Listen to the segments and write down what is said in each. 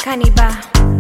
Cannibal.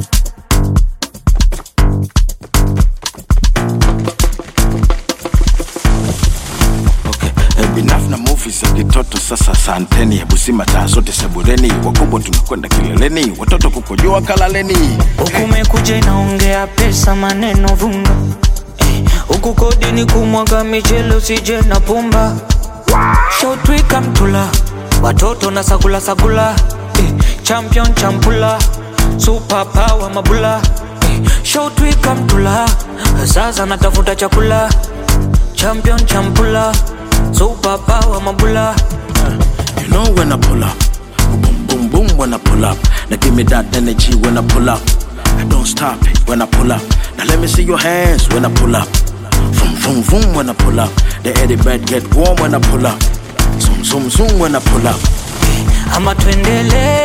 Enough na movies ya kitoto sasa santeni. Hebu sima taa zote sebureni. Wakubwa tunakwenda kileleni. Watoto kukojoa kalaleni. Ukumekuja inaongea pesa maneno vunga. Huku kodi ni kumwaga michele usije na pumba. Short week mtula. Watoto na sagula sagula. Champion champula. Super power mabula. Short week mtula. Sasa natafuta chakula. Champion champula. Super power mabula. You know when I pull up, boom boom boom when I pull up. Now give me that energy when I pull up. I don't stop it when I pull up. Now let me see your hands when I pull up. Vroom vroom vroom when I pull up. The eddy bed get warm when I pull up. Zoom zoom zoom when I pull up. Ama twendele.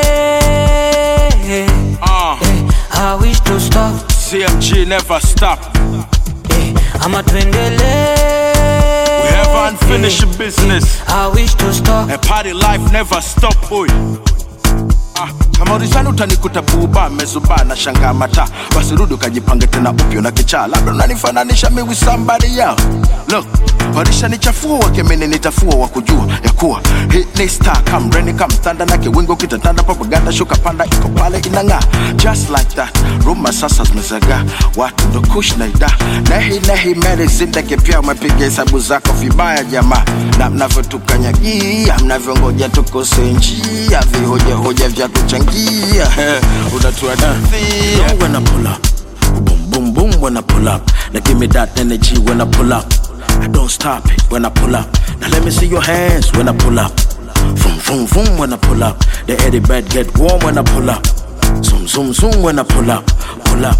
I wish to stop. CMG never stop. Ama twendele. We have unfinished business. I wish to stop. A party life never stop, boy. Kama urizani utanikuta buba mezuba na shanga mata. Basi rudi ukajipange tena upyo na kichaa. Labda unanifananisha me with somebody else. Look, warisha nichafua wakemene nitafua wakujua ya kuwa hit ni star, come rainy come thunder na kiwingo kitatanda propaganda shuka panda iko pale inanga. Just like that, rumor sasa zimezaga. Watu ndo kush na ida. Nehi meri zinda kipia umepiga hesabu zako vibaya jamaa. Na mnavyotukanyagia, mnavyongoja tukose njia. Vihoja vya kuchangia. Unatuadithia. You know when I pull up, boom boom boom when I pull up. Now give me that energy when I pull up. I don't stop it when I pull up. Now let me see your hands when I pull up. Vroom vroom vroom when I pull up. The eddy bed get warm when I pull up. Zoom zoom zoom when I pull up. Pull up.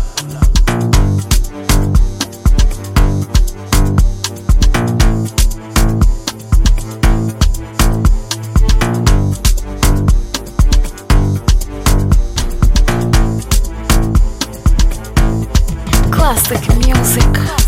Classic music.